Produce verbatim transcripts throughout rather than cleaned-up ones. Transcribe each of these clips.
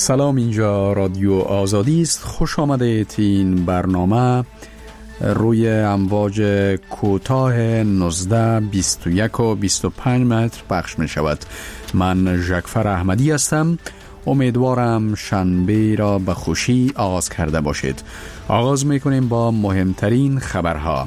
سلام، اینجا رادیو آزادی است. خوش آمدید. این برنامه روی امواج کوتاه نوزده، بیست و یک و بیست و پنج متر پخش می شود. من ژکفر احمدی هستم. امیدوارم شنبه را به خوشی آغاز کرده باشید. آغاز می کنیم با مهمترین خبرها.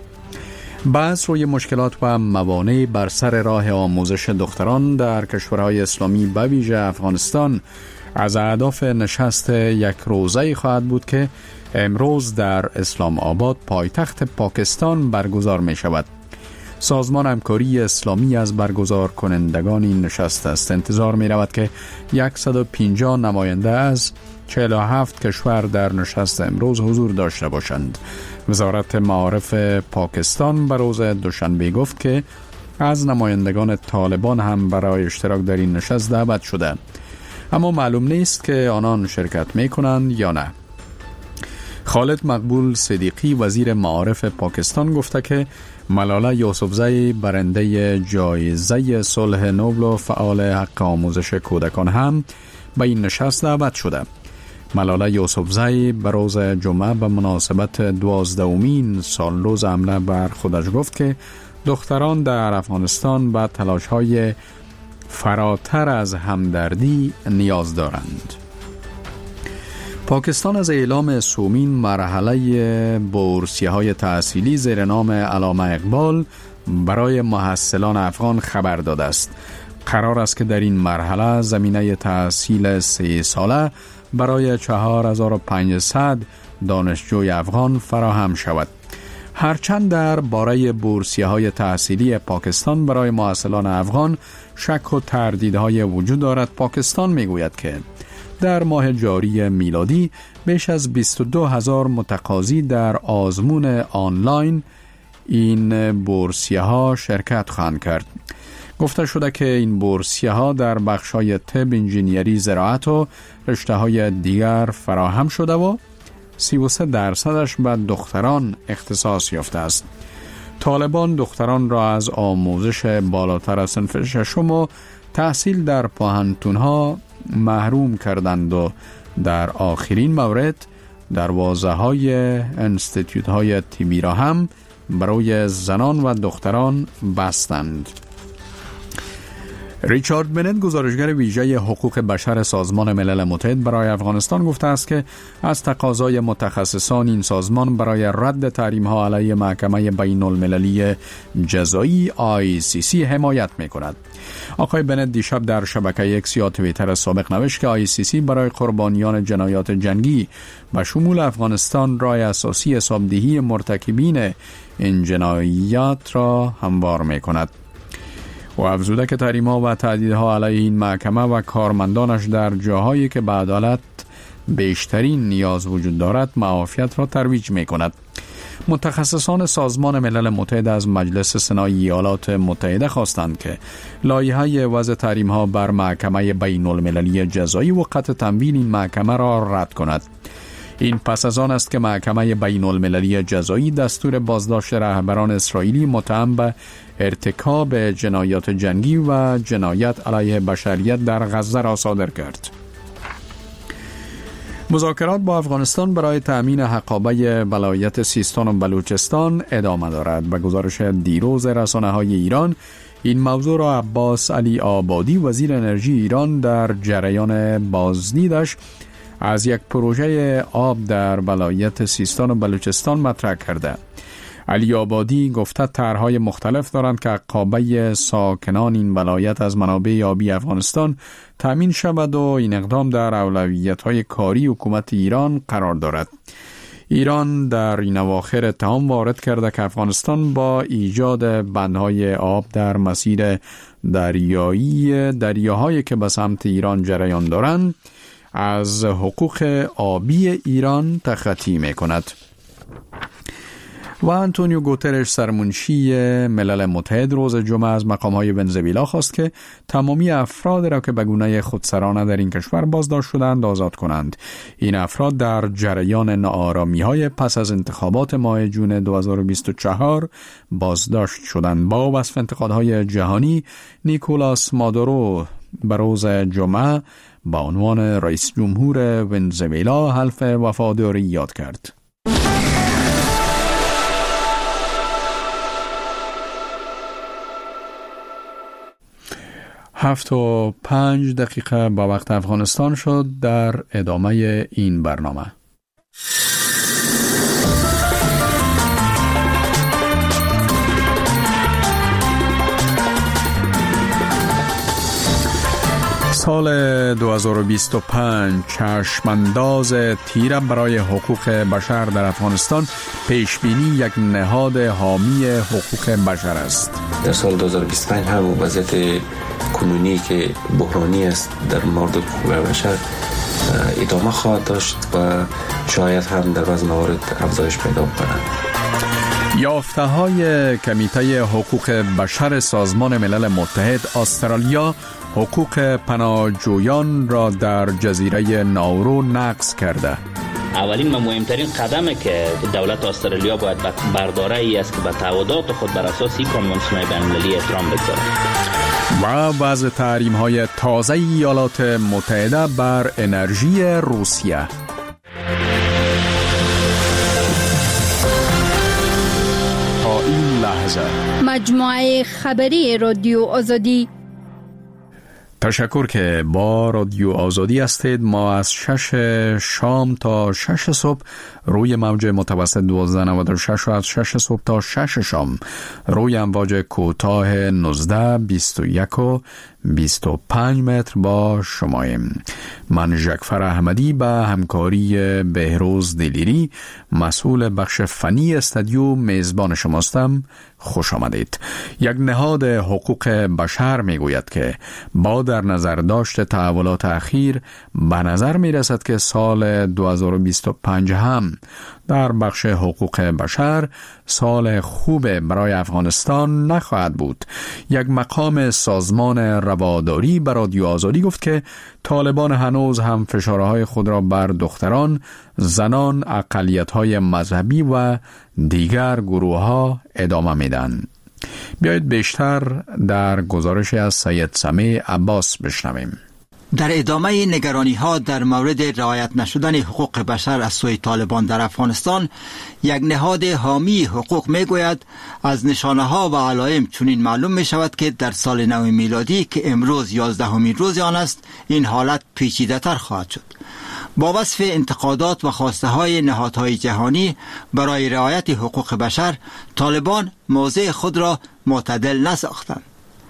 بحث روی مشکلات و موانع بر سر راه آموزش دختران در کشورهای اسلامی به ویژه افغانستان از اهداف نشست یک روزه خواهد بود که امروز در اسلام آباد پایتخت پاکستان برگزار می شود. سازمان همکاری اسلامی از برگزار کنندگان این نشست است. انتظار می رود که صد و پنجاه نماینده از چهل و هفت کشور در نشست امروز حضور داشته باشند. وزارت معارف پاکستان به روز دوشنبه گفت که از نمایندگان طالبان هم برای اشتراک در این نشست دعوت شده، اما معلوم نیست که آنان شرکت می کنند یا نه. خالد مقبول صدیقی وزیر معارف پاکستان گفته که ملاله یوسفزئی برنده جایزه صلح نوبل و فعال حق آموزش کودکان هم به این نشست دعوت شده. ملاله یوسفزئی به روز جمعه به مناسبت دوازدهمین سالروز حمله بر خودش گفت که دختران در افغانستان به تلاش‌های فراتر از همدردی نیاز دارند. پاکستان از اعلام سومین مرحله بورسیه‌های تحصیلی زیر نام علامه اقبال برای محصلان افغان خبر داده است. قرار است که در این مرحله زمینه تحصیل سه ساله برای چهار هزار و پانصد دانشجوی افغان فراهم شود. هرچند در باره بورسیه‌های تحصیلی پاکستان برای محصلان افغان شک و تردیدهای وجود دارد، پاکستان میگوید که در ماه جاری میلادی بیش از بیست و دو هزار متقاضی در آزمون آنلاین این بورسیه‌ها شرکت خواهند کرد. گفته شده که این بورسیه‌ها در بخش‌های طب، انجینیری، زراعت و رشته‌های دیگر فراهم شده و سی و سه درصدش به دختران اختصاص یافته است. طالبان دختران را از آموزش بالاتر از صنف ششم و تحصیل در پوهنتون‌ها محروم کردند و در آخرین مورد دروازه‌های انستیتوت‌های طبی را هم برای زنان و دختران بستند. ریچارد بنت، گزارشگر ویژه حقوق بشر سازمان ملل متحد برای افغانستان، گفته است که از تقاضای متخصصان این سازمان برای رد تحریم‌ها علیه محکمه بین المللی جزایی آی سی سی حمایت می‌کند. آقای بنت دیشب در شبکه اکس یا توییتر سابق نوشت که آی سی سی برای قربانیان جنایات جنگی به شمول افغانستان راه اساسی حسابدهی مرتکبین این جنایات را هموار می‌کند. و افزوده که تحریم‌ها و تهدیدها علیه این محکمه و کارمندانش در جاهایی که به عدالت بیشترین نیاز وجود دارد معافیت را ترویج می‌کند. متخصصان سازمان ملل متحد از مجلس سنای ایالات متحده خواستند که لایحه وضع تحریم‌ها بر محکمه بین المللی جزایی و قطع تمویل این محکمه را رد کند. این پس از آن است که محکمه بین المللی جزایی دستور بازداشت رهبران اسرائیلی متهم به ارتکاب جنایات جنگی و جنایت علیه بشریت در غزه را صادر کرد. مذاکرات با افغانستان برای تأمین حقابه ولایت سیستان و بلوچستان ادامه دارد. به گزارش دیروز رسانه‌های ایران، این موضوع را عباس علی آبادی، وزیر انرژی ایران، در جریان بازدیدش از یک پروژه آب در ولایت سیستان و بلوچستان مطرح کرده. علی آبادی گفته طرح‌های مختلف دارند که حقابه ساکنان این ولایت از منابع آبی افغانستان تامین شود و این اقدام در اولویت‌های کاری حکومت ایران قرار دارد. ایران در این اواخر اتهام وارد کرده که افغانستان با ایجاد بندهای آب در مسیر دریایی دریاهایی که به سمت ایران جریان دارند از حقوق آبی ایران تخطی می‌کند. و آنتونیو گوترش، سرمنشی ملل متحد، روز جمعه از مقام‌های ونزوئلا خواست که تمامی افراد را که به گونه خودسرانه در این کشور بازداشت شدند آزاد کنند. این افراد در جریان ناآرامی‌های پس از انتخابات ماه جون دو هزار و بیست و چهار بازداشت شدند. با وصف انتقادهای جهانی، نیکولاس مادورو به روز جمعه با عنوان رئیس جمهور ونزوئلا حلف وفاداری یاد کرد. هفت و پنج دقیقه با وقت افغانستان شد. در ادامه این برنامه سال دو هزار و بیست و پنج چشمانداز تیره برای حقوق بشر در افغانستان پیشبینی یک نهاد حامی حقوق بشر است. در سال دو هزار و بیست و پنج هم وضعیت کنونی که بحرانی است در مورد حقوق بشر ادامه خواهد داشت و شاید هم در بعض موارد افزایش پیدا کند. یافته های کمیته حقوق بشر سازمان ملل متحد استرالیا حقوق پناهجویان را در جزیره ناورو نقض کرده. اولین و مهمترین قدمی که دولت استرالیا باید برداره ای است که به تعهدات خود بر اساس این کنوانسیون بین‌المللی احترام بگذارد. و وضع تحریم های تازه ایالات متحده بر انرژی روسیه. تا این لحظه مجموعه خبری رادیو آزادی. تشکر که با رادیو آزادی هستید. ما از شش شام تا شش صبح روی موج متوسط دوازده نود و شش و از شش صبح تا شش شام روی امواج کوتاه نوزده بیست و یک و بیست و پنج متر با شماییم. من ژکفر احمدی به همکاری بهروز دلیری مسئول بخش فنی استودیو میزبان شماستم. خوش آمدید. یک نهاد حقوق بشر می گوید که با در نظر داشت تحولات اخیر به نظر می رسد که سال دو هزار و بیست و پنج هم در بخش حقوق بشر سال خوب برای افغانستان نخواهد بود. یک مقام سازمان رواداری بر رادیو آزادی گفت که طالبان هنوز هم فشارهای خود را بر دختران، زنان، اقلیت‌های مذهبی و دیگر گروه‌ها ادامه میدن. بیایید بیشتر در گزارش از سید سمیع عباس بشنویم. در ادامه نگرانی ها در مورد رعایت نشدن حقوق بشر از سوی طالبان در افغانستان، یک نهاد حامی حقوق می گوید از نشانه ها و علائم چنین معلوم می شود که در سال نو میلادی که امروز یازدهمین روز آن است، این حالت پیچیده تر خواهد شد. با وصف انتقادات و خواسته های نهادهای جهانی برای رعایت حقوق بشر، طالبان موضع خود را معتدل نساختند.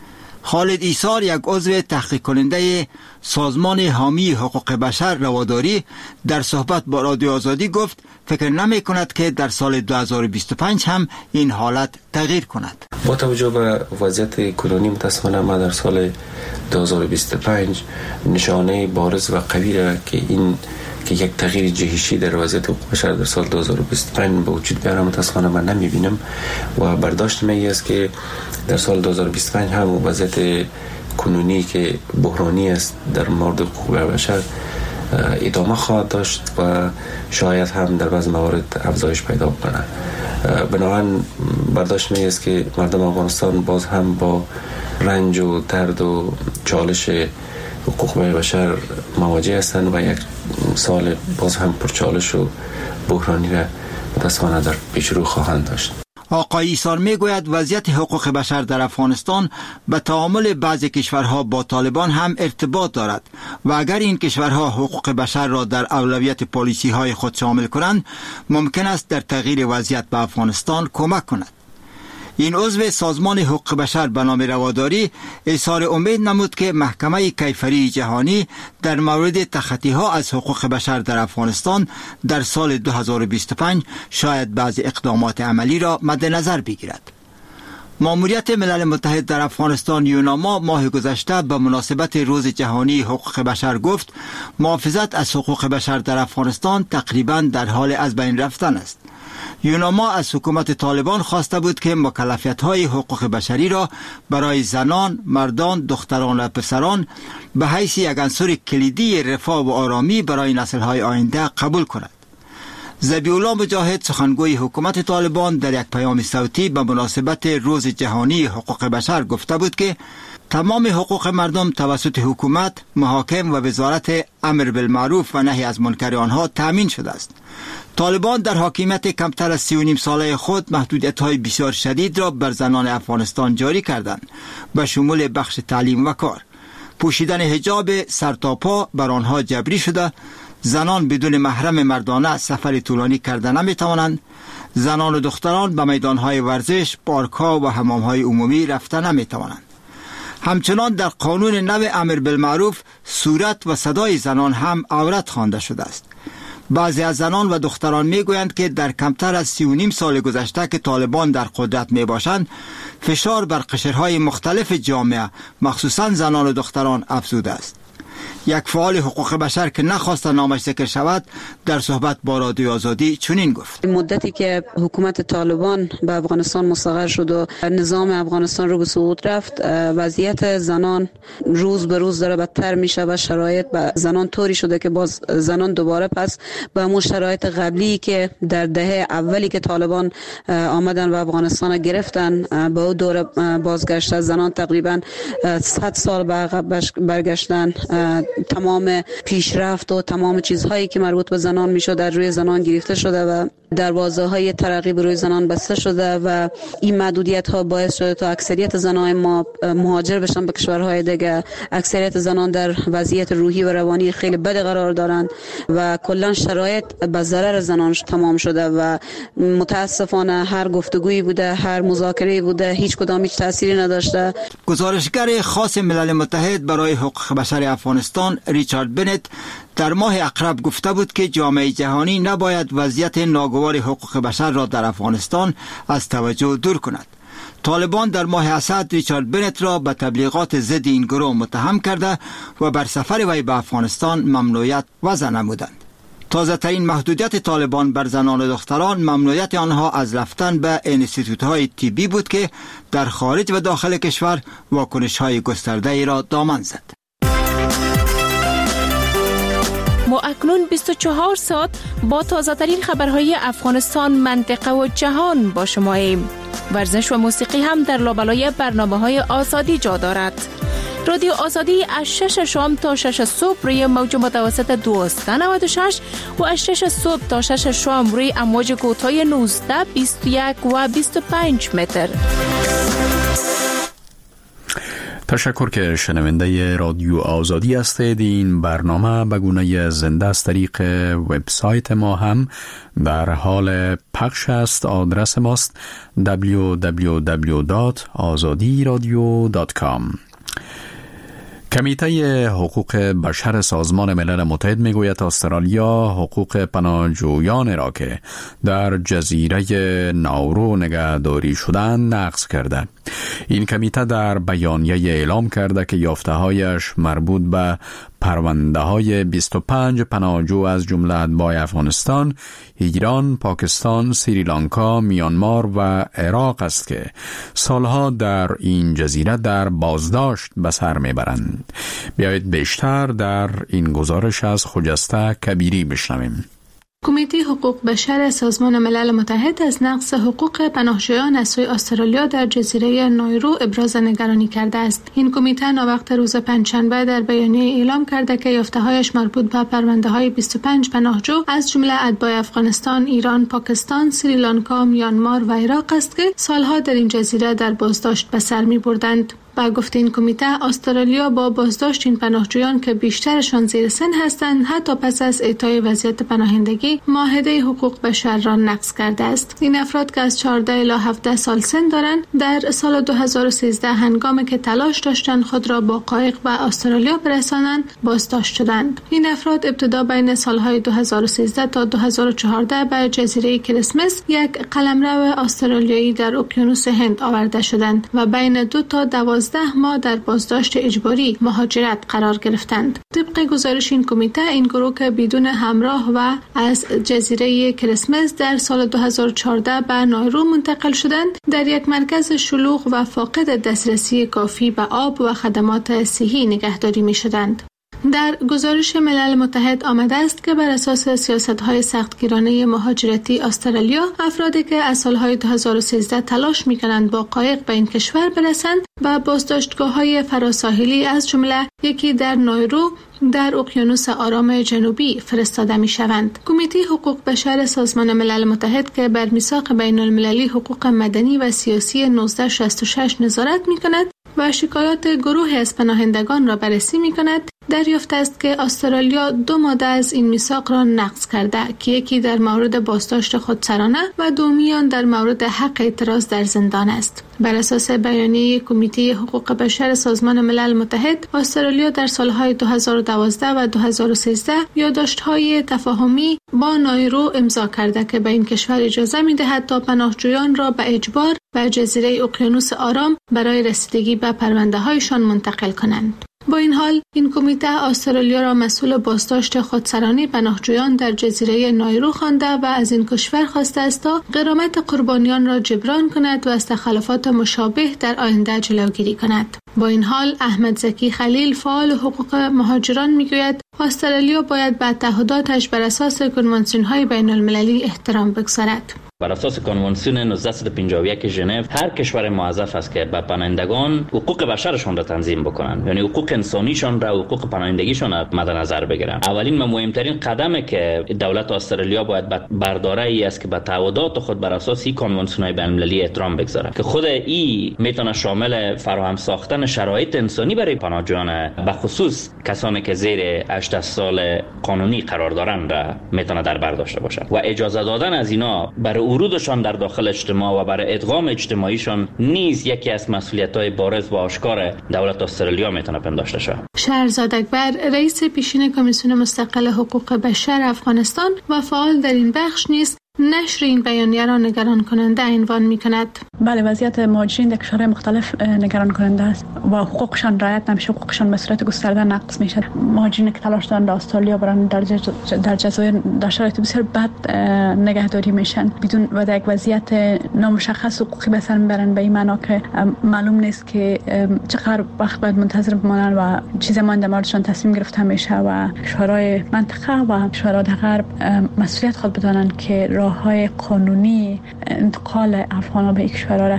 خالد ایسار، یک عضو تحقیق کننده سازمان حامی حقوق بشر رواداری، در صحبت با رادیو آزادی گفت فکر نمی کند که در سال دو هزار و بیست و پنج هم این حالت تغییر کند. با توجه به وضعیت کنونی متاسفانه ما در سال دو هزار و بیست و پنج نشانه بارز و قوی را که این که یک تغییر جهشی در وضعیت حقوق بشر در سال دو هزار و بیست و پنج به وجود بیاره متاسفانه من نمیبینم و برداشت می است که در سال دو هزار و بیست و پنج هم وضعیت کنونی که بحرانی است در مورد حقوق بشر ادامه خواهد داشت و شاید هم در بعض موارد افزایش پیدا کنه. بنابراین برداشت می است که مردم افغانستان باز هم با رنج و درد و چالش حقوق بشر مواجه هستند و یک سال باز هم پرچالش و بحرانی را متاسفانه در پیش رو خواهند داشت. آقای ایسار می گوید وضعیت حقوق بشر در افغانستان به تعامل بعضی کشورها با طالبان هم ارتباط دارد و اگر این کشورها حقوق بشر را در اولویت پالیسی های خود شامل کنند، ممکن است در تغییر وضعیت به افغانستان کمک کند. این عضو سازمان حقوق بشر به نام رواداری اظهار امید نمود که محکمه کیفری جهانی در مورد تخطی ها از حقوق بشر در افغانستان در سال دو هزار و بیست و پنج شاید بعضی اقدامات عملی را مد نظر بگیرد. ماموریت ملل متحد در افغانستان یوناما ماه گذشته به مناسبت روز جهانی حقوق بشر گفت محافظت از حقوق بشر در افغانستان تقریبا در حال از بین رفتن است. یوناما از حکومت طالبان خواسته بود که مکلفیت‌های حقوق بشری را برای زنان، مردان، دختران و پسران به حیث یک عنصر کلیدی رفاه و آرامی برای نسل‌های آینده قبول کند. ذبیح‌الله مجاهد سخنگوی حکومت طالبان در یک پیام صوتی به مناسبت روز جهانی حقوق بشر گفته بود که تمام حقوق مردم توسط حکومت، محاکم و وزارت امر بالمعروف و نهی از منکر آنها تامین شده است. طالبان در حاکمیت کمتر از سی و نیم ساله خود محدودیت‌های بسیار شدید را بر زنان افغانستان جاری کردند، به شمول بخش تعلیم و کار. پوشیدن حجاب سر تا پا بر آنها جبری شده، زنان بدون محرم مردانه سفر طولانی کرده نمی توانند، زنان و دختران به میدانهای ورزش، پارک‌ها و حمام‌های عمومی رفته نمی توانند. همچنان در قانون نو امر بالمعروف صورت و صدای زنان هم عورت خوانده شده است. بعضی از زنان و دختران می گویند که در کمتر از سی و نیم سال گذشته که طالبان در قدرت می باشند، فشار بر قشرهای مختلف جامعه مخصوصا زنان و دختران افزوده است. یک فعال حقوق بشر که نخواست نامش ذکر شود در صحبت با رادیو آزادی چنین گفت: مدتی که حکومت طالبان به افغانستان مستقر شد و نظام افغانستان رو به سقوط رفت، وضعیت زنان روز به روز داره بدتر میشه و شرایط به زنان طوری شده که باز زنان دوباره پس به همون شرایط قبلی که در دهه اولی که طالبان آمدن و افغانستان گرفتن به اون دوره بازگشت. زنان تقریبا صد سال به عقب برگشتن. تمام پیشرفت و تمام چیزهایی که مربوط به زنان میشد در روی زنان گرفته شده و دروازه‌های ترقی به روی زنان بسته شده و این محدودیت‌ها باعث شده تا اکثریت زنان ما مهاجر بشن به کشورهای دیگه. اکثریت زنان در وضعیت روحی و روانی خیلی بد قرار دارند و کلا شرایط به ضرر زنان تمام شده و متاسفانه هر گفتگویی بوده، هر مذاکره‌ای بوده، هیچ کدام هیچ تأثیری نداشته. گزارشگر خاص ملل متحد برای حقوق بشر افغانستان ریچارد بنت در ماه اقرب گفته بود که جامعه جهانی نباید وضعیت ناگوار حقوق بشر را در افغانستان از توجه دور کند. طالبان در ماه اسد ریچارد بنت را به تبلیغات ضد این گروه متهم کرده و بر سفر وی به افغانستان ممنوعیت وضع نمودند. تازه ترین محدودیت طالبان بر زنان و دختران ممنوعیت آنها از رفتن به انستیتوت‌های طبی بود که در خارج و داخل کشور واکنش‌های گسترده‌ای را دامن زد. ما اکنون بیست و چهار ساعت با تازه ترین خبرهای افغانستان، منطقه و جهان با شما ایم. ورزش و موسیقی هم در لابلای برنامه‌های آزادی جا دارد. رادیو آزادی از شش شام تا شش صبح روی موج متوسط دویست و نود و شش و از شش صبح تا شش شام روی امواج کوتاه نوزده، بیست و یک و بیست و پنج متر. تشکر که شنونده رادیو آزادی هستید. این برنامه به گونه زنده از طریق وبسایت ما هم در حال پخش است. آدرس ماست دبلیو دبلیو دبلیو دات آزادی رادیو دات کام. کمیته حقوق بشر سازمان ملل متحد میگوید استرالیا حقوق پناهجویان را که در جزیره ناورو نگهداری شدند نقض کرده. این کمیته در بیانیه اعلام کرده که یافته‌هایش مربوط به پرونده های بیست و پنج پناهجو از جمله اتباع افغانستان، ایران، پاکستان، سریلانکا، میانمار و عراق است که سالها در این جزیره در بازداشت به سر میبرند. بیایید بیشتر در این گزارش از خجسته کبیری بشنویم. کمیته حقوق بشر سازمان ملل متحد از نقض حقوق پناهجویان از سوی استرالیا در جزیره نایرو ابراز نگرانی کرده است. این کمیته ناوقت روز پنجشنبه در بیانیه اعلام کرده که یافته‌هایش مربوط به پرونده‌های بیست و پنج پناهجو از جمله اتباع افغانستان، ایران، پاکستان، سریلانکا، میانمار و عراق است که سالها در این جزیره در بازداشت به سر می‌بردند. با گفته این کمیته، استرالیا با بازداشت این پناهجویان که بیشترشان زیر سن هستند حتی پس از اعطای وضعیت پناهندگی معاهده حقوق بشر را نقض کرده است. این افراد که از چهارده الی هفده سال سن دارند در سال دو هزار و سیزده هنگامی که تلاش داشتند خود را با قایق به استرالیا برسانند بازداشت شدند. این افراد ابتدا بین سالهای دو هزار و سیزده تا دو هزار و چهارده به جزیره کریسمس، یک قلمرو استرالیایی در اقیانوس هند آورده شدند و بین دو تا دوازده ماه در بازداشت اجباری مهاجرت قرار گرفتند. طبق گزارش این کمیته، این گروه که بدون همراه و از جزیره کریسمس در سال دو هزار و چهارده به نایرو منتقل شدند، در یک مرکز شلوغ و فاقد دسترسی کافی به آب و خدمات صحی نگهداری می شدند. در گزارش ملل متحد آمده است که بر اساس سیاست‌های سختگیرانه مهاجرتی استرالیا، افرادی که از سال‌های دو هزار و سیزده تلاش می‌کنند با قایق به این کشور برسند و بازداشتگاه‌های فراساحلی از جمله یکی در نایرو در اقیانوس آرام جنوبی فرستاده می‌شوند. کمیته حقوق بشر سازمان ملل متحد که بر میثاق بین‌المللی حقوق مدنی و سیاسی نوزده شصت و شش نظارت می‌کند و شکایات گروهی از پناهندگان را بررسی می‌کند، دریافت است که استرالیا دو ماده از این میثاق را نقض کرده که یکی در مورد بازداشت خودسرانه و دومی آن در مورد حق اعتراض در زندان است. بر اساس بیانیه کمیته حقوق بشر سازمان ملل متحد، استرالیا در سالهای دو هزار و دوازده و دو هزار و سیزده یادداشت‌های تفاهمی با نایرو امضا کرده که به این کشور اجازه می‌دهد تا پناهجویان را به اجبار به جزیره اقیانوس آرام برای رسیدگی به پرونده‌هایشان منتقل کنند. با این حال، این کمیته استرالیا را مسئول بازداشت خودسرانه پناهجویان در جزیره نایرو خوانده و از این کشور خواسته است تا غرامت قربانیان را جبران کند و از تخلفات مشابه در آینده جلوگیری کند. با این حال، احمد زکی خلیل، فعال حقوق مهاجران، میگوید استرالیا باید به تعهداتش بر اساس کنوانسیون‌های بین‌المللی احترام بگذارد. بر اساس کنوانسیون نوزده و پنجاه و یک ژنو، هر کشور موظف است که به پناهندگان حقوق بشرشان را تنظیم بکنند، یعنی حقوق انسانیشان را، حقوق پناهندگیشان را مد نظر بگیرند. اولین و مهمترین قدمی که دولت استرالیا باید برداره ای است که به تعهدات خود بر اساس این کنوانسیون بین‌المللی احترام بگذارد که خود این میتونه شامل فراهم ساختن شرایط انسانی برای پناهجویان، به خصوص کسانی که زیر هجده سال قانونی قرار دارند را میتونه در بر داشته باشد و اجازه دادن از اینا برای ورودشان در داخل اجتماع و برای ادغام اجتماعیشان نیز یکی از مسئولیت‌های بارز و آشکار دولت استرالیا میتونه پنداشته شود. شهرزاد اکبر، رئیس پیشین کمیسیون مستقل حقوق بشر افغانستان و فعال در این بخش نیست، نشر این بیانیه را نگران کننده عنوان می‌کند. بله، وضعیت مهاجرین در کشورهای مختلف نگران کننده است و حقوقشان رعایت نمیشه، حقوقشان به صورت گسترده نقض میشه. مهاجرین که تلاش دارند در استرالیا برن در در جزایر در شرایط بسیار بد نگهداری میشن بدون و در یک وضعیت نامشخص حقوقی به سر میبرن، به این معنا که معلوم نیست که چقدر وقت باید منتظر بمانن و چیز ما در موردشان تصمیم گرفته میشه و کشورهای منطقه و کشورهای غرب مسئولیت خود بدانن که راه‌های قانونی انتقال افغان‌ها به کشورها را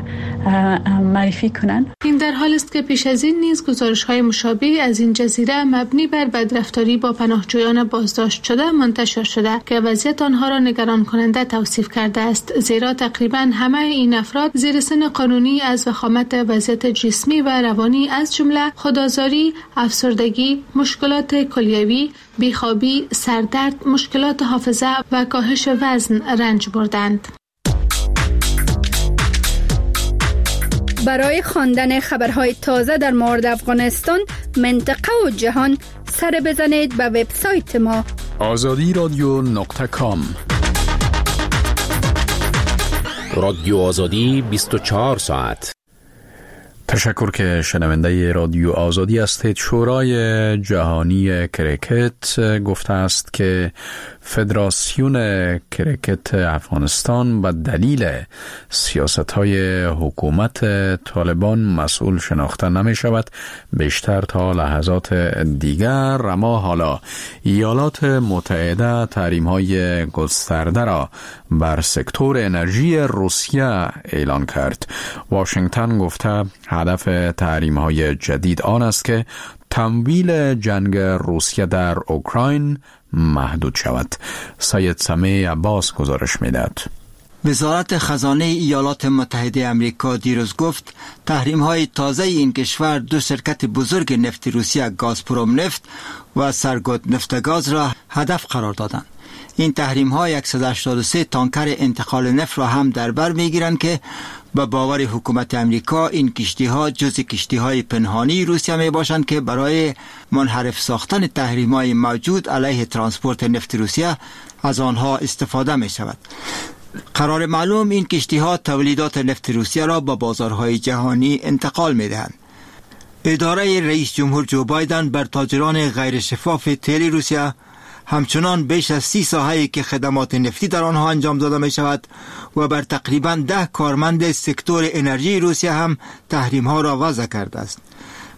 معرفی کنند. این در حال است که پیش از این نیز گزارش‌های مشابه از این جزیره مبنی بر بدرفتاری با پناهجویان بازداشت شده منتشر شده که وضعیت آنها را نگران کننده توصیف کرده است، زیرا تقریباً همه این افراد زیر سن قانونی از وخامت وضعیت جسمی و روانی از جمله خودآزاری، افسردگی، مشکلات کلیوی، بیخوابی، سردرد، مشکلات حافظه و کاهش وزن رنج بردند. برای خواندن خبرهای تازه در مورد افغانستان، منطقه و جهان، سر بزنید به وبسایت ما آزادی رادیو نقطه کام. رادیو آزادی بیست و چهار ساعت. تشکر که شنونده رادیو آزادی هستید. شورای جهانی کرکت گفته است که فدراسیون کرکت افغانستان به دلیل سیاست‌های حکومت طالبان مسئول شناخته نمی شود. بیشتر تا لحظات دیگر، اما حالا ایالات متحده تحریم‌های گسترده را بر سکتور انرژی روسیه اعلان کرد. واشنگتن گفته هدف تحریم‌های جدید آن است که تمویل جنگ روسیه در اوکراین محدود شود. سید سمیع عباس گزارش می‌دهد. وزارت خزانه ایالات متحده آمریکا دیروز گفت تحریم‌های تازه این کشور دو شرکت بزرگ نفت روسیه، گازپروم نفت و سرگوت نفتگاز را هدف قرار دادند. این تحریم‌ها صد و هشتاد و سه تانکر انتقال نفت را هم در بر می‌گیرند که به باور حکومت امریکا این کشتی‌ها جزء کشتی‌های پنهانی روسیه میباشند که برای منحرف ساختن تحریم‌های موجود علیه ترانسپورت نفت روسیه از آنها استفاده می‌شود. قرار معلوم این کشتی‌ها تولیدات نفت روسیه را به بازارهای جهانی انتقال می‌دهند. اداره رئیس جمهور جو بایدن بر تاجران غیر شفاف تیل روسیه همچنان بیش از سی ساحه‌ای که خدمات نفتی در آنها انجام داده می شود و بر تقریباً ده کارمند سکتور انرژی روسیه هم تحریم ها را وضع کرده است.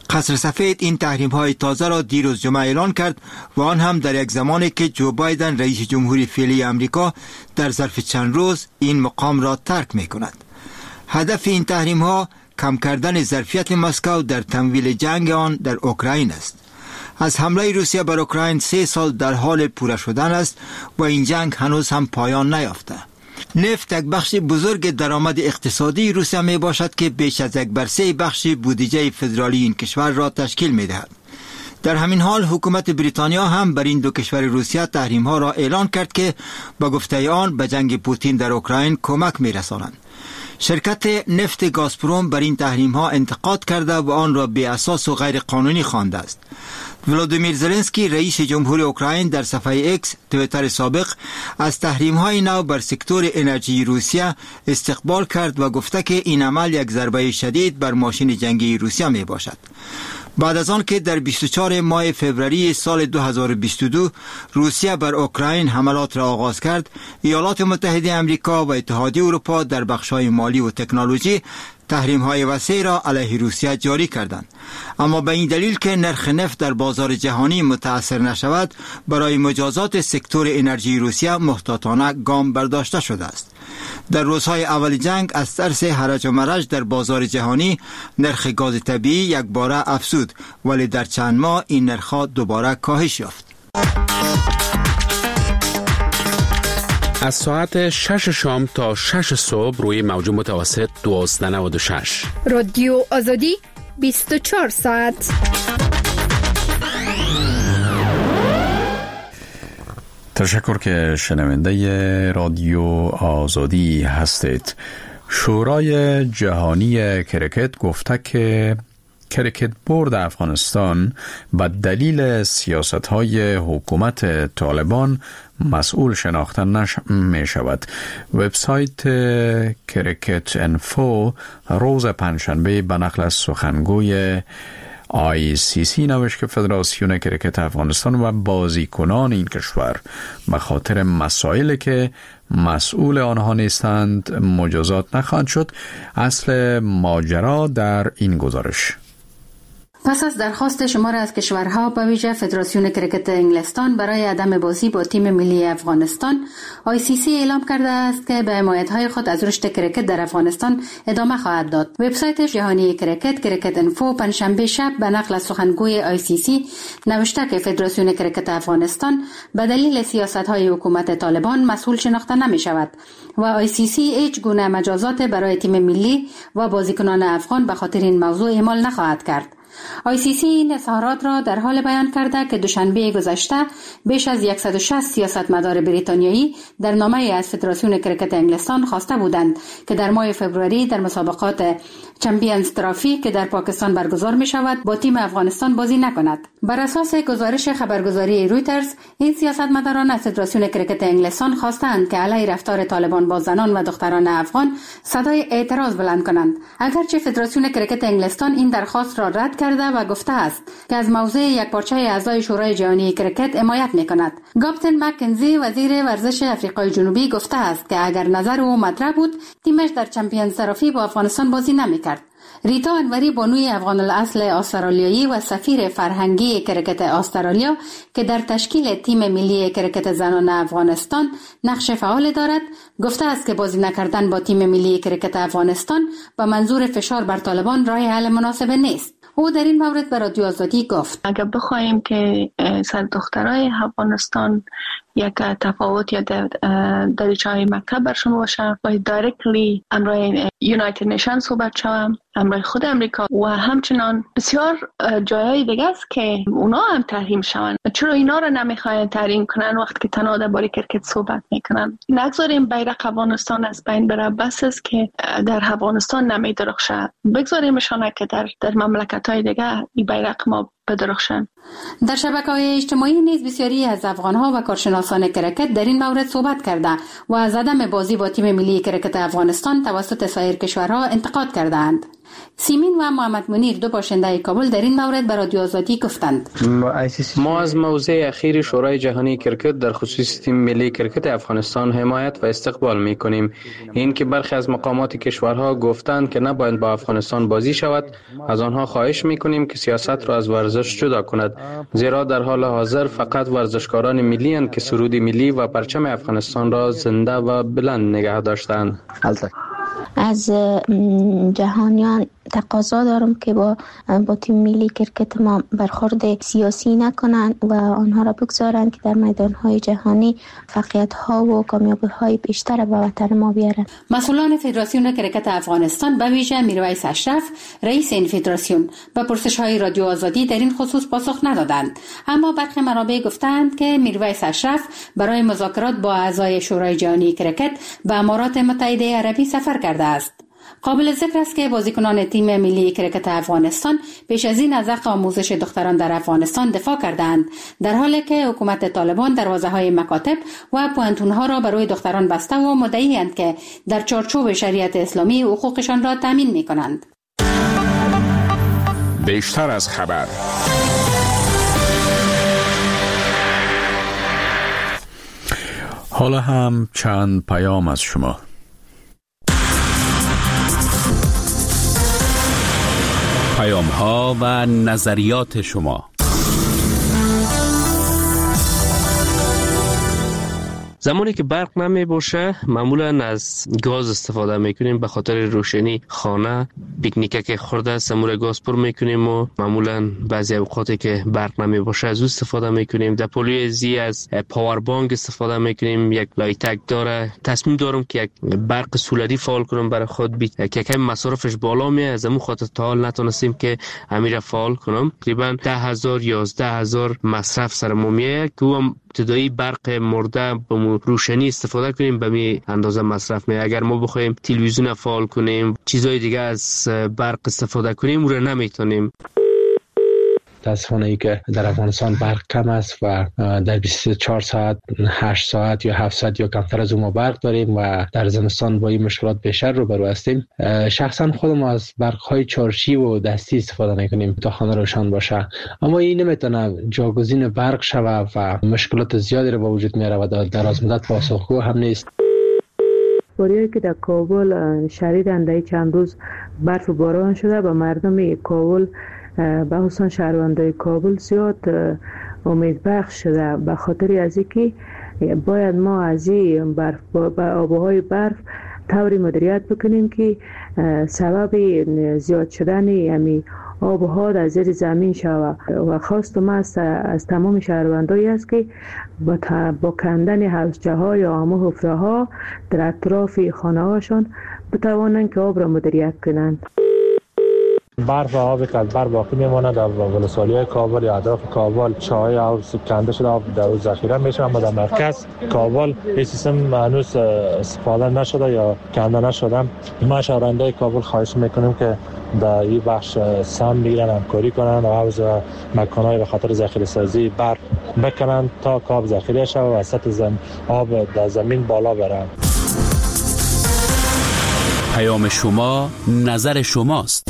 قصر سفید این تحریم های تازه را دیروز جمعه اعلان کرد و آن هم در یک زمانی که جو بایدن رئیس جمهوری فعلی امریکا در ظرف چند روز این مقام را ترک می کند. هدف این تحریم ها کم کردن ظرفیت مسکو در تمویل جنگ آن در اوکراین است. از حمله روسیه بر اوکراین سه سال در حال پوره شدن است و این جنگ هنوز هم پایان نیافته. نفت یک بخش بزرگ درآمد اقتصادی روسیه می باشد که بیش از یک بر سه بخش بودجه فدرالی این کشور را تشکیل می دهد. در همین حال حکومت بریتانیا هم بر این دو کشور روسیه تحریم ها را اعلان کرد که با گفته آن به جنگ پوتین در اوکراین کمک می رسانند. شرکت نفت گازپروم بر این تحریم ها انتقاد کرده و آن را بی اساس و غیر قانونی خوانده است. ولادیمیر زلنسکی رئیس جمهوری اوکراین در صفحه ایکس توییتر سابق از تحریم های نو بر سکتور انرژی روسیه استقبال کرد و گفته که این عمل یک ضربه شدید بر ماشین جنگی روسیه می باشد. بعد از آن که در بیست و چهارم ماه فوریه سال دو هزار و بیست و دو روسیه بر اوکراین حملات را آغاز کرد، ایالات متحده آمریکا و اتحادیه اروپا در بخش‌های مالی و تکنولوژی تحریم‌های وسیع را علیه روسیه جاری کردند. اما به این دلیل که نرخ نفت در بازار جهانی متاثر نشود، برای مجازات سکتور انرژی روسیه محتاطانه گام برداشته شده است. در روزهای اول جنگ از ترس هرج و مرج در بازار جهانی نرخ گاز طبیعی یک باره افزود، ولی در چند ماه این نرخ‌ها دوباره کاهش یافت. از ساعت شش شام تا شش صبح روی موج متوسط دوازده نود و شش رادیو آزادی بیست و چهار ساعت. تشکر که شنونده رادیو آزادی هستید. شورای جهانی کرکت گفته که کرکت بورد افغانستان به دلیل سیاست‌های حکومت طالبان مسئول شناخته نمی شود. وبسایت کرکت انفو روز پنجشنبه به نقل از سخنگوی آی سی سی نوشت که فدراسیون کرکت افغانستان و بازیکنان این کشور به خاطر مسائلی که مسئول آنها نیستند مجازات نخواهند شد. اصل ماجرا در این گزارش. پس از درخواست شمار از کشورها به ویژه فدراسیون کرکت انگلستان برای عدم بازی با تیم ملی افغانستان، آی سی سی اعلام کرده است که به حمایت‌های خود از رشد کرکت در افغانستان ادامه خواهد داد. وبسایت جهانی کرکت کرکت انفو پنجشنبه شب به نقل از سخنگوی آی سی سی نوشته که فدراسیون کرکت افغانستان به دلیل سیاست‌های حکومت طالبان مسئول شناخته نمی‌شود و آی سی سی هیچ گونه مجازات برای تیم ملی و بازیکنان افغان به خاطر این موضوع اعمال نخواهد کرد. آی سی سی این اظهارات را در حال بیان کرده که دوشنبه گذشته بیش از صد و شصت سیاستمدار بریتانیایی در نامه از فدراسیون کرکت انگلستان خواسته بودند که در ماه فوریه در مسابقات چمپیونز ترافی که در پاکستان برگزار می شود با تیم افغانستان بازی نکند. بر اساس گزارش خبرگزاری رویترز، این سیاستمداران از فدراسیون کرکت انگلستان خواستند که علیه رفتار طالبان با زنان و دختران افغان صدای اعتراض بلند کنند. اگرچه فدراسیون کرکت انگلستان این درخواست را رد کرده و گفته است که از موضوع یک پارچه اعضای شورای جهانی کرکت حمایت می‌کند. گابتن مکنزی وزیر ورزش آفریقای جنوبی گفته است که اگر نظر او مطرح بود، تیمش در چمپیونز ترافی با افغانستان بازی نمی‌کرد. ریتا انوری بانوی افغان الاصل استرالیایی و سفیر فرهنگی کرکت استرالیا که در تشکیل تیم ملی کرکت زنان افغانستان نقش فعال دارد، گفته است که بازی نکردن با تیم ملی کرکت افغانستان به منظور فشار بر طالبان راه حل مناسب نیست. او در این مورد به رادیو آزادی گفت: اگر بخوایم که سر دخترای افغانستان یک تفاوت یا دریچه‌های مکتب برشون باشه و دایرکتلی امرای یونایتد نیشن صحبت شوم، امرای خود امریکا و همچنان بسیار جایهای دیگه است که اونا هم تحریم شون. چرا اینا رو نمیخواین تحریم کنن وقتی که تنها درباره کرکت صحبت میکنن؟ نگذاریم بیرق افغانستان از بین بره، بس است که در افغانستان نمیدرخشه. بگذاریمشان که در در مملکت‌های دیگه این بیرق ما بدرخشن. در شبکه‌های اجتماعی نیز بسیاری از افغان‌ها و کارشناسان کرکت در این مورد صحبت کرده و از عدم بازی با تیم ملی کرکت افغانستان توسط سایر کشورها انتقاد کردند. سیمین و محمد منیر دو باشنده کابل در این مورد به رادیو آزادی گفتند ما از موضع اخیر شورای جهانی کرکت در خصوص تیم ملی کرکت افغانستان حمایت و استقبال می‌کنیم. این که برخی از مقامات کشورها گفتند که نباید با افغانستان بازی شود، از آنها خواهش می‌کنیم که سیاست را از ورزش جدا کند، زیرا در حال حاضر فقط ورزشکاران ملی اند که سرود ملی و پرچم افغانستان را زنده و بلند نگه داشتند. از جهانیان تقاضا دارم که با با تیم ملی کرکت ما برخورد سیاسی نکنند و آنها را بگذارند که در میدان‌های جهانی فعالیت‌ها و کامیابی‌های بیشتر به وطن ما بیارند. مسئولان فدراسیون کرکت افغانستان به ویژه میرویس اشرف رئیس این فدراسیون به پرسش‌های رادیو آزادی در این خصوص پاسخ ندادند، اما برخی منابع گفتند که میرویس اشرف برای مذاکرات با اعضای شورای جهانی کرکت به امارات متحده عربی سفر کرده است. قابل ذکر است که بازیکنان تیم ملی کرکت افغانستان پیش از این از حق آموزش دختران در افغانستان دفاع کردند، در حالی که حکومت طالبان دروازه‌های مکاتب و پوهنتون‌ها را برای دختران بسته و مدعی‌اند که در چارچوب شریعت اسلامی حقوقشان را تامین می‌کنند. بیشتر از خبر. حالا هم چند پیام از شما. پیام ها و نظریات شما. زمانی که برق نمی باشه معمولا از گاز استفاده میکنیم به خاطر روشنی خانه، پیکنیک خورده سمور گاز پر میکنیم و معمولا بعضی اوقاتی که برق نمی باشه از او استفاده میکنیم. در پولیو زی از پاور بانک استفاده میکنیم، یک لایتک داره. تصمیم دارم که یک برق سولری فعال کنم برای خود بی که کم مصرفش بالا میه، از همون خاطر تا حال نتونستیم که امیر فعال کنم. تقریبا ده هزار یازده هزار مصرف سر ما میه که هم ابتدایی برق مرده به روشنی استفاده کنیم به می اندازه مصرف می. اگر ما بخوایم تلویزیون فعال کنیم، چیزای دیگه از برق استفاده کنیم، اون رو نمیتونیم. متاسفانه ای که در افغانستان برق کم است و در بیست و چهار ساعت هشت ساعت یا هفت ساعت یا کمتر از اون ما برق داریم و در زمستان با این مشکلات بیشتر روبرو هستیم. شخصا خودم از برق های چارشی و دستی استفاده میکنیم تا خانه روشن باشه، اما این نمیتونه جاگزین برق شوه و مشکلات زیادی رو به وجود میاره و در از مدت پاسخگو هم نیست. باریایی که در کابل شدیداً در چند روز برف و باران شده و مردم کابل به خصوص شهروندای کابل زیاد امید بخش شده، به خاطر از اینکه باید ما از این برف با آبهای برف طوری مدیریت بکنیم که سبب زیاد شدن امی آبها در زیر زمین شود و خواست ما از تمام شهروندایی است که با, با کندن حوضچه ها یا همه حفره ها در اطراف خانه هاشون بتوانند که آب را مدیریت کنند. برف و آبی که از برف باقی میمانه در ولسوالی‌های کابل یا اطراف کابل چاهای آب کنده شده، آب در او ذخیره میشه، اما در مرکز کابل این سیستم هنوز استفاده نشده یا کنده نشده. ما شهروندان کابل خواهش میکنیم که در این بخش سهم بگیرن، همکاری کنن و حوض و مکان‌های به خاطر ذخیره سازی برف بکنن تا آب ذخیره شود و سطح زم... آب در زمین بالا بره. پیام شما نظر شماست.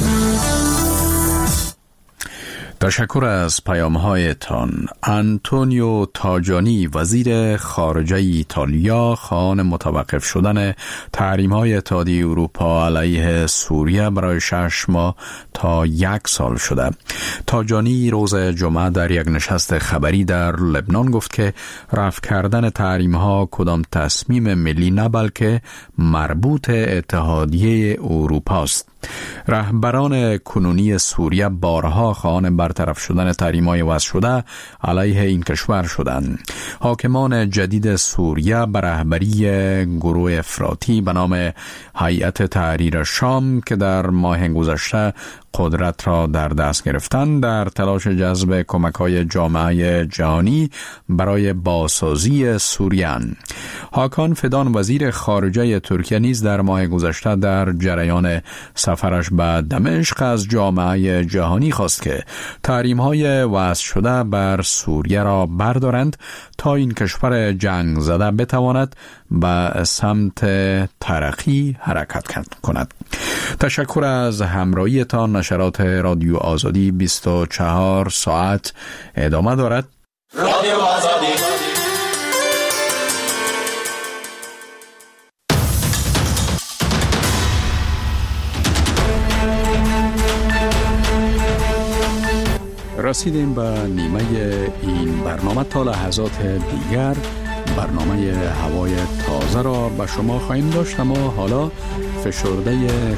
تشکر از پیام‌هایتان. آنتونیو تاجانی وزیر خارجه ایتالیا خواهان متوقف شدن تحریم‌های اتحادیه اروپا علیه سوریه برای شش ماه تا یک سال شده. تاجانی روز جمعه در یک نشست خبری در لبنان گفت که رفع کردن تحریم‌ها کدام تصمیم ملی نه بلکه مربوط اتحادیه اروپا است. رهبران کنونی سوریه بارها خواهان برطرف شدن تحریم‌های وضع شده علیه این کشور شدند. حاکمان جدید سوریه به رهبری گروه افراطی به نام هیئت تحریر شام که در ماه گذشته قدرت را در دست گرفتند در تلاش جذب کمک‌های جامعه جهانی برای بازسازی سوریه. هاکان فدان وزیر خارجه ترکیه نیز در ماه گذشته در جریان سفر سفرش به دمشق از جامعه جهانی خواست که تحریم‌های وضع شده بر سوریه را بردارند تا این کشور جنگ زده بتواند به سمت ترقی حرکت کند. تشکر از همراهیتان. نشرات رادیو آزادی بیست و چهار ساعت ادامه دارد. رادیو آزادی. رسیدیم به نیمه این برنامه. تا لحظات دیگر برنامه هوای تازه را به شما خواهیم داشت، اما حالا فشرده